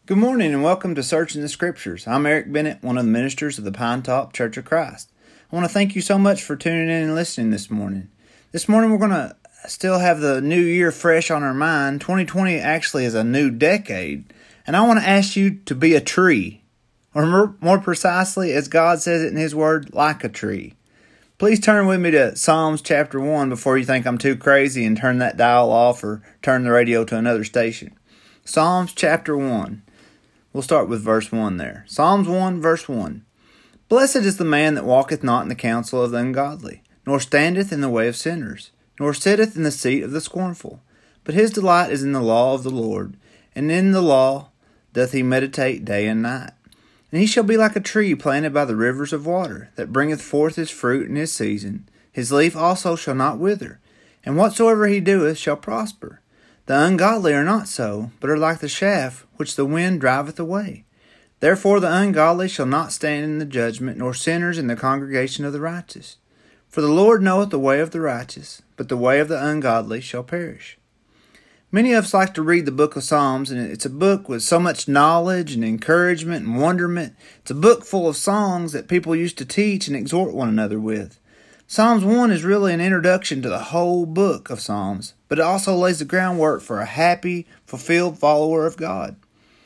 Good morning and welcome to Searching the Scriptures. I'm Eric Bennett, one of the ministers of the Pine Top Church of Christ. I want to thank you so much for tuning in and listening this morning. This morning we're going to still have the new year fresh on our mind. 2020 actually is a new decade. And I want to ask you to be a tree. Or more precisely, as God says it in His Word, like a tree. Please turn with me to Psalms chapter 1 before you think I'm too crazy and turn that dial off or turn the radio to another station. Psalms chapter 1. We'll start with verse 1 there. Psalms 1, verse 1. Blessed is the man that walketh not in the counsel of the ungodly, nor standeth in the way of sinners, nor sitteth in the seat of the scornful. But his delight is in the law of the Lord, and in the law doth he meditate day and night. And he shall be like a tree planted by the rivers of water, that bringeth forth his fruit in his season. His leaf also shall not wither, and whatsoever he doeth shall prosper. The ungodly are not so, but are like the chaff which the wind driveth away. Therefore the ungodly shall not stand in the judgment, nor sinners in the congregation of the righteous. For the Lord knoweth the way of the righteous, but the way of the ungodly shall perish. Many of us like to read the book of Psalms, and it's a book with so much knowledge and encouragement and wonderment. It's a book full of songs that people used to teach and exhort one another with. Psalms 1 is really an introduction to the whole book of Psalms, but it also lays the groundwork for a happy, fulfilled follower of God.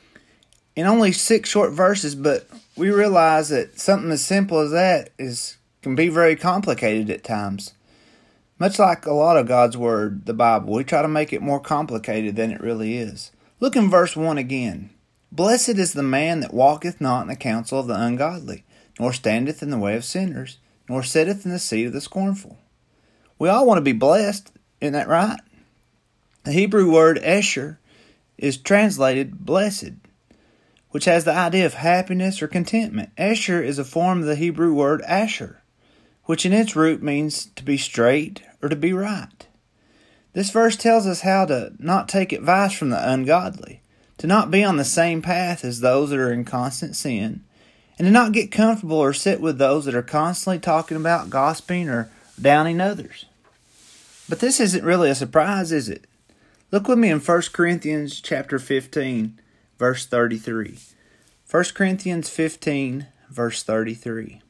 In only 6 short verses, but we realize that something as simple as that can be very complicated at times. Much like a lot of God's Word, the Bible, we try to make it more complicated than it really is. Look in verse 1 again. Blessed is the man that walketh not in the counsel of the ungodly, nor standeth in the way of sinners, nor sitteth in the seat of the scornful. We all want to be blessed, isn't that right? The Hebrew word Esher is translated blessed, which has the idea of happiness or contentment. Esher is a form of the Hebrew word Asher, which in its root means to be straight or to be right. This verse tells us how to not take advice from the ungodly, to not be on the same path as those that are in constant sin, and to not get comfortable or sit with those that are constantly talking about gossiping or downing others. But this isn't really a surprise, is it? Look with me in 1 Corinthians chapter 15, verse 33. 1 Corinthians 15, verse 33.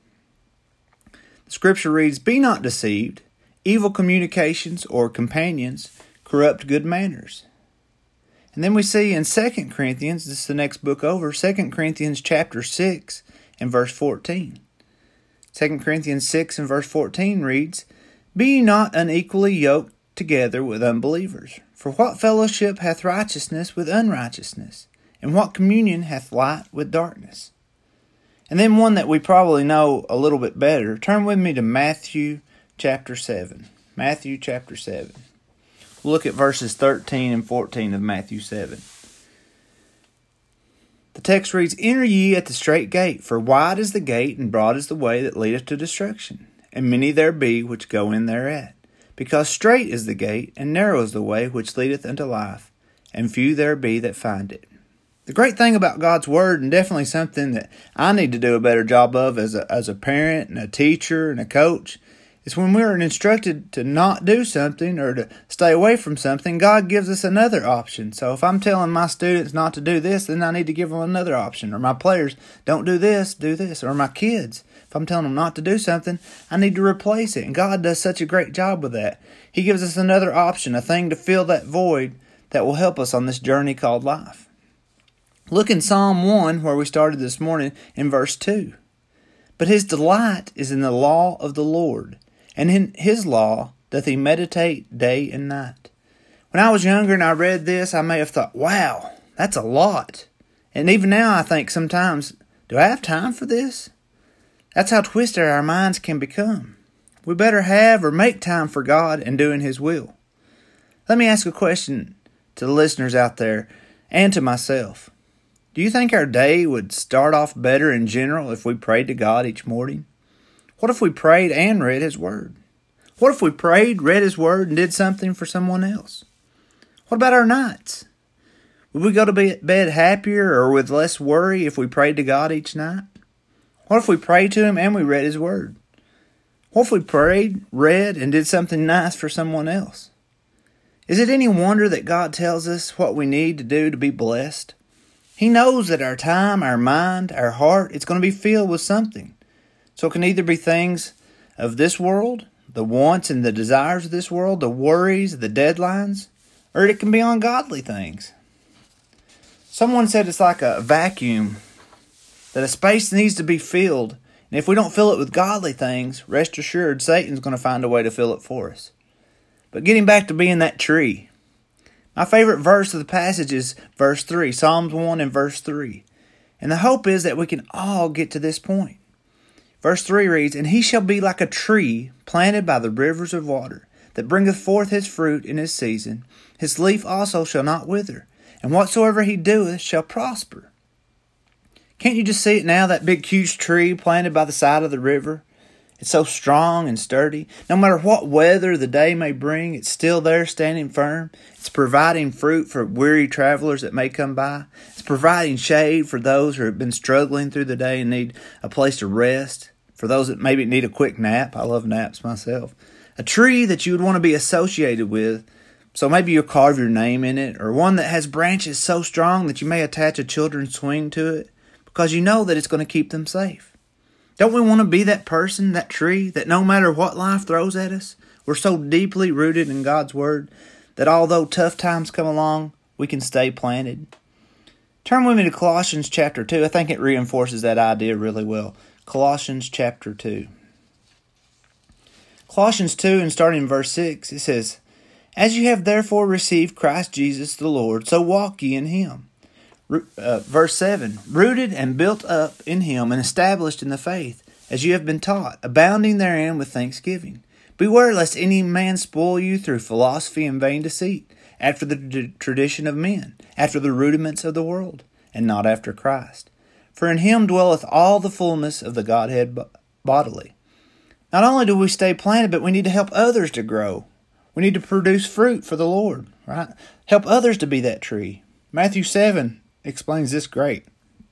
The scripture reads, Be not deceived, evil communications or companions corrupt good manners. And then we see in 2 Corinthians, this is the next book over, 2 Corinthians chapter 6 and verse 14. 2 Corinthians 6 and verse 14 reads, Be ye not unequally yoked together with unbelievers. For what fellowship hath righteousness with unrighteousness? And what communion hath light with darkness? And then one that we probably know a little bit better. Turn with me to Matthew chapter 7. Matthew chapter 7. We'll look at verses 13 and 14 of Matthew 7. The text reads, Enter ye at the strait gate, for wide is the gate, and broad is the way that leadeth to destruction, and many there be which go in thereat. Because strait is the gate, and narrow is the way which leadeth unto life, and few there be that find it. The great thing about God's Word, and definitely something that I need to do a better job of as a parent and a teacher and a coach, is when we're instructed to not do something or to stay away from something, God gives us another option. So if I'm telling my students not to do this, then I need to give them another option. Or my players, don't do this, do this. Or my kids, if I'm telling them not to do something, I need to replace it. And God does such a great job with that. He gives us another option, a thing to fill that void that will help us on this journey called life. Look in Psalm 1, where we started this morning, in verse 2. But his delight is in the law of the Lord, and in his law doth he meditate day and night. When I was younger and I read this, I may have thought, wow, that's a lot. And even now I think sometimes, do I have time for this? That's how twisted our minds can become. We better have or make time for God and doing His will. Let me ask a question to the listeners out there and to myself. Do you think our day would start off better in general if we prayed to God each morning? What if we prayed and read His Word? What if we prayed, read His Word, and did something for someone else? What about our nights? Would we go to bed happier or with less worry if we prayed to God each night? What if we prayed to Him and we read His Word? What if we prayed, read, and did something nice for someone else? Is it any wonder that God tells us what we need to do to be blessed? He knows that our time, our mind, our heart, it's going to be filled with something. So it can either be things of this world, the wants and the desires of this world, the worries, the deadlines, or it can be ungodly things. Someone said it's like a vacuum, that a space needs to be filled, and if we don't fill it with godly things, rest assured Satan's going to find a way to fill it for us. But getting back to being that tree, my favorite verse of the passage is verse 3, Psalms 1 and verse 3. And the hope is that we can all get to this point. Verse 3 reads, "And he shall be like a tree planted by the rivers of water, that bringeth forth his fruit in his season. His leaf also shall not wither, and whatsoever he doeth shall prosper." Can't you just see it now, that big huge tree planted by the side of the river? It's so strong and sturdy. No matter what weather the day may bring, it's still there standing firm. It's providing fruit for weary travelers that may come by. It's providing shade for those who have been struggling through the day and need a place to rest. For those that maybe need a quick nap. I love naps myself. A tree that you would want to be associated with. So maybe you'll carve your name in it. Or one that has branches so strong that you may attach a children's swing to it, because you know that it's going to keep them safe. Don't we want to be that person, that tree, that no matter what life throws at us, we're so deeply rooted in God's Word that although tough times come along, we can stay planted? Turn with me to Colossians chapter 2. I think it reinforces that idea really well. Colossians chapter 2. Colossians 2, and starting in verse 6, it says, "As you have therefore received Christ Jesus the Lord, so walk ye in him." Verse 7, "Rooted and built up in him and established in the faith, as you have been taught, abounding therein with thanksgiving. Beware lest any man spoil you through philosophy and vain deceit, after the tradition of men, after the rudiments of the world, and not after Christ. For in him dwelleth all the fullness of the Godhead bodily." Not only do we stay planted, but we need to help others to grow. We need to produce fruit for the Lord, right? Help others to be that tree. Matthew 7 explains this great.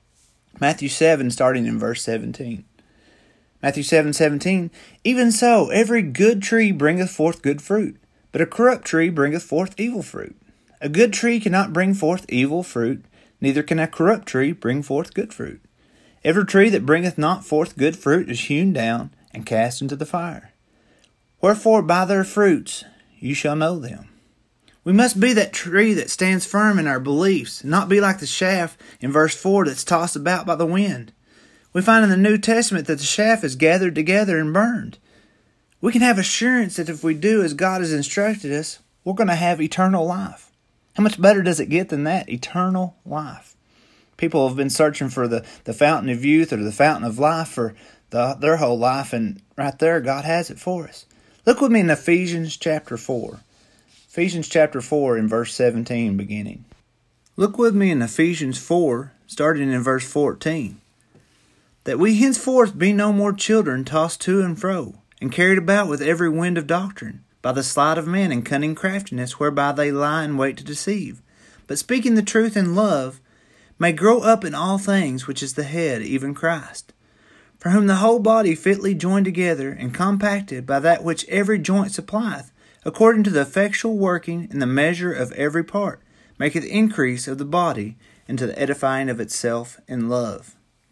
Matthew 7, starting in verse 17. Matthew 7:17, "Even so, every good tree bringeth forth good fruit, but a corrupt tree bringeth forth evil fruit. A good tree cannot bring forth evil fruit, neither can a corrupt tree bring forth good fruit. Every tree that bringeth not forth good fruit is hewn down and cast into the fire. Wherefore by their fruits you shall know them." We must be that tree that stands firm in our beliefs, and not be like the chaff in verse 4 that's tossed about by the wind. We find in the New Testament that the chaff is gathered together and burned. We can have assurance that if we do as God has instructed us, we're going to have eternal life. How much better does it get than that? Eternal life. People have been searching for the fountain of youth or the fountain of life for their whole life, and right there, God has it for us. Look with me in Ephesians chapter 4. Ephesians chapter 4 in verse 17 beginning. Look with me in Ephesians 4, starting in verse 14. "That we henceforth be no more children tossed to and fro, and carried about with every wind of doctrine, by the sleight of men and cunning craftiness, whereby they lie in wait to deceive. But speaking the truth in love, may grow up in all things which is the head, even Christ. For whom the whole body fitly joined together and compacted by that which every joint supplieth, according to the effectual working in the measure of every part, maketh increase of the body into the edifying of itself in love."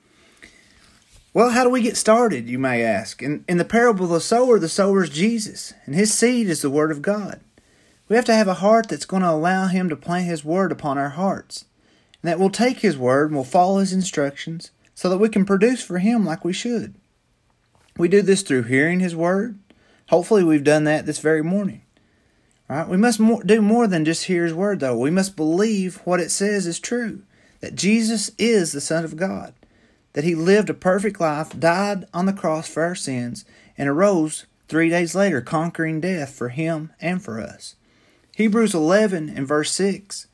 Well, how do we get started, you may ask? In the parable of the sower is Jesus, and his seed is the Word of God. We have to have a heart that's going to allow him to plant his Word upon our hearts, and that we'll take his Word and we'll follow his instructions so that we can produce for him like we should. We do this through hearing his Word. Hopefully we've done that this very morning. Right? We must do more than just hear his Word, though. We must believe what it says is true, that Jesus is the Son of God, that he lived a perfect life, died on the cross for our sins, and arose 3 days later, conquering death for him and for us. Hebrews 11 and verse 6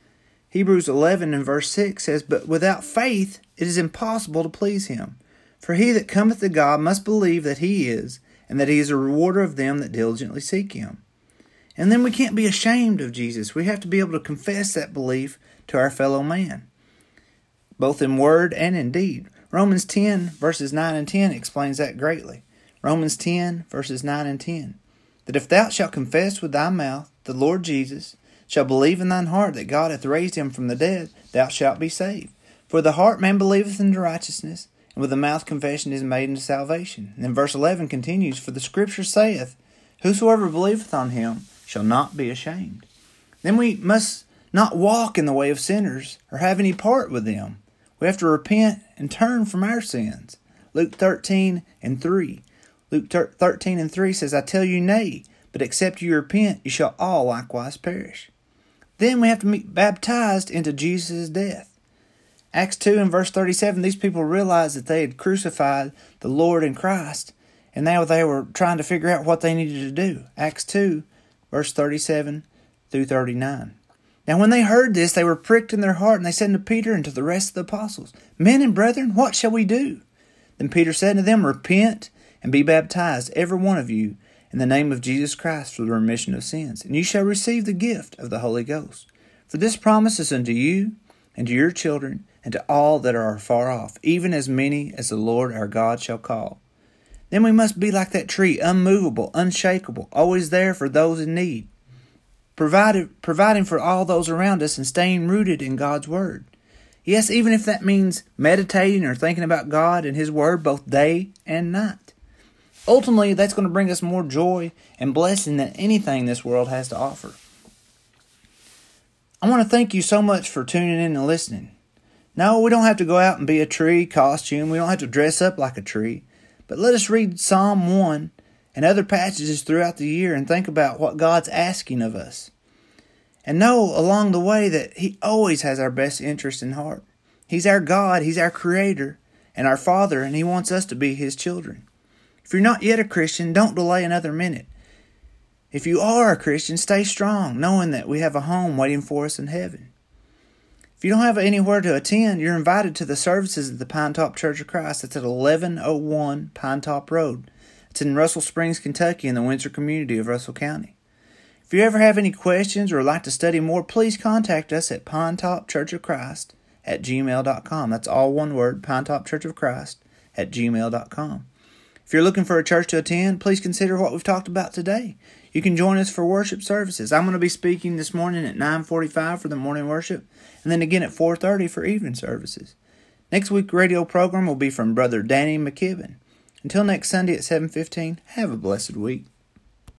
says, "But without faith it is impossible to please him. For he that cometh to God must believe that he is, and that he is a rewarder of them that diligently seek him." And then we can't be ashamed of Jesus. We have to be able to confess that belief to our fellow man, both in word and in deed. Romans 10 verses 9 and 10 explains that greatly. Romans 10 verses 9 and 10. "That if thou shalt confess with thy mouth the Lord Jesus, shalt believe in thine heart that God hath raised him from the dead, thou shalt be saved. For the heart man believeth unto righteousness, and with the mouth confession is made unto salvation. And then verse 11 continues, For the Scripture saith, Whosoever believeth on him shall not be ashamed. Then we must not walk in the way of sinners, or have any part with them. We have to repent and turn from our sins. Luke 13:3. Luke 13:3 says, I tell you nay, but except you repent, you shall all likewise perish. Then we have to be baptized into Jesus' death. Acts 2 and verse 37, these people realized that they had crucified the Lord in Christ, and now they were trying to figure out what they needed to do. Acts 2, verse 37 through 39. Now when they heard this, they were pricked in their heart, and they said unto Peter and to the rest of the apostles, Men and brethren, what shall we do? Then Peter said unto them, Repent and be baptized, every one of you, in the name of Jesus Christ for the remission of sins, and you shall receive the gift of the Holy Ghost. For this promise is unto you, and to your children, and to all that are far off, even as many as the Lord our God shall call. Then we must be like that tree, unmovable, unshakable, always there for those in need, providing for all those around us and staying rooted in God's Word. Yes, even if that means meditating or thinking about God and His Word both day and night. Ultimately, that's going to bring us more joy and blessing than anything this world has to offer. I want to thank you so much for tuning in and listening. No, we don't have to go out and be a tree costume. We don't have to dress up like a tree. But let us read Psalm 1 and other passages throughout the year and think about what God's asking of us. And know along the way that He always has our best interest in heart. He's our God, He's our Creator, and our Father, and He wants us to be His children. If you're not yet a Christian, don't delay another minute. If you are a Christian, stay strong, knowing that we have a home waiting for us in heaven. If you don't have anywhere to attend, you're invited to the services at the Pinetop Church of Christ. That's at 1101 Pinetop Road. It's in Russell Springs, Kentucky, in the Windsor community of Russell County. If you ever have any questions or would like to study more, please contact us at pinetopchurchofchrist@gmail.com. That's all one word, pinetopchurchofchrist@gmail.com. If you're looking for a church to attend, please consider what we've talked about today. You can join us for worship services. I'm going to be speaking this morning at 9:45 for the morning worship, and then again at 4:30 for evening services. Next week's radio program will be from Brother Danny McKibben. Until next Sunday at 7:15, have a blessed week.